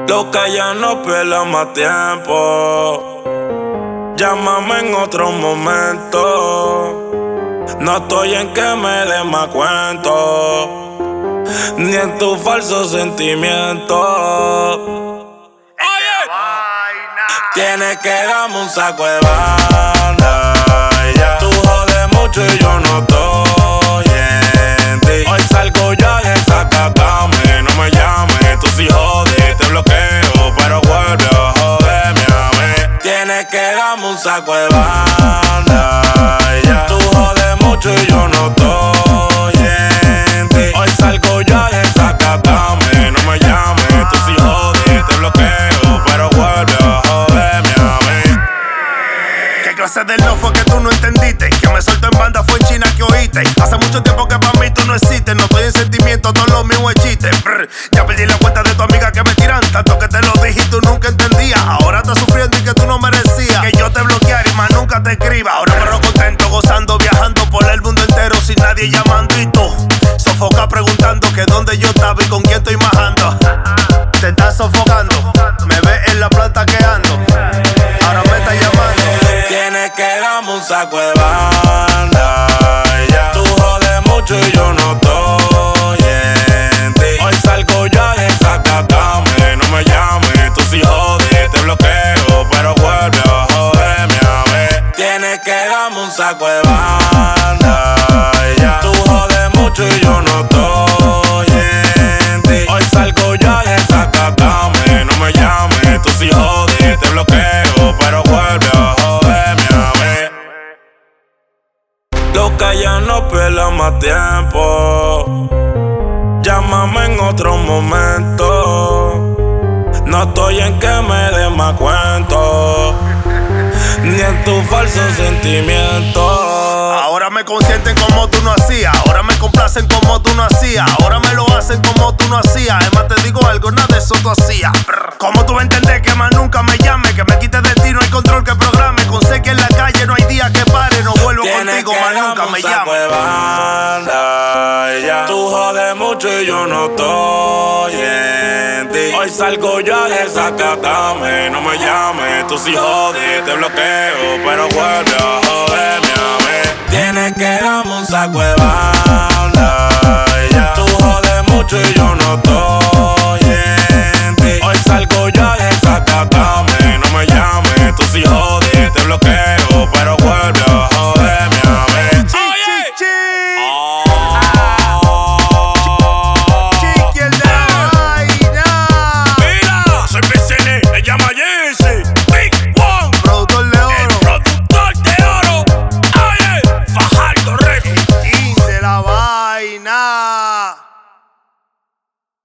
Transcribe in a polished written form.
Loca, ya no pierdas más tiempo. Llámame en otro momento. No estoy en que me des más cuento, ni en tu falso sentimiento. Oye, tienes que darme un saco de banda. Yeah. Tú jodes mucho y yo no estoy en ti. Hoy salgo ya de Zacatame. No me llames, tú sí jodes, te bloqueo, pero vuelve a joderme a mí. Tienes que darme un saco de banda. Yeah. Tú jodes mucho y yo no estoy en ti. Hoy salgo ya de Zacatame. No me llames, tú sí jodes, te bloqueo, pero vuelve a joderme a mí. ¿Qué clase de no fue que tú no entendiste? Que me soltó en banda fue en China que oíste. Hace mucho tiempo que para mí tú no existes. No estoy en sentimiento, todo lo mío es chiste. Ya perdí la cuenta de tu amiga que me tiran. Tanto que te lo dije y tú nunca entendías. Ahora estás sufriendo y que tú no merecías que yo te bloqueara y más nunca te escriba. Ahora pero contento, gozando, viajando por el mundo entero sin nadie llamando. Y tú, sofoca preguntando que dónde yo estaba y con quién estoy majando. Te estás sofocando, me ves en la planta que ando. Ahora me estás llamando. Tienes que darme un saco de banda. Yeah. Tú jodes mucho y yo no estoy en ti. Hoy salgo ya de Zacatame. No me llames, tú sí jodes, te bloqueo, pero vuelve a joderme a mí. Tienes que darme un saco de banda. Yeah. Tú jodes mucho y yo no estoy en ti. Hoy salgo ya de Zacatame. No me llames, tú sí jodes, te bloqueo, pero vuelve a joderme a mí. Loca, ya no pierdas más tiempo. Llámame en otro momento. No estoy en que me des más cuento, ni en tu falso sentimiento. Ahora me consienten como tú no hacías. Ahora me complacen como tú no hacías. Ahora me lo hacen como tú no hacías. Además te digo algo, nada de eso tú hacías. ¿Cómo tú vas a entender que más nunca me llame? Que me quites de ti, no hay control que programe. Con sé que en la calle no hay día que pare. No vuelvo contigo, más nunca me llame. Yeah. Tú jodes mucho y yo no estoy en ti. Hoy salgo ya de Zacatame. No me llames, tú sí jodes, te bloqueo, pero vuelve a joderme a mí. Tienes que darme un saco de banda. Yeah. Tú jodes mucho y yo no estoy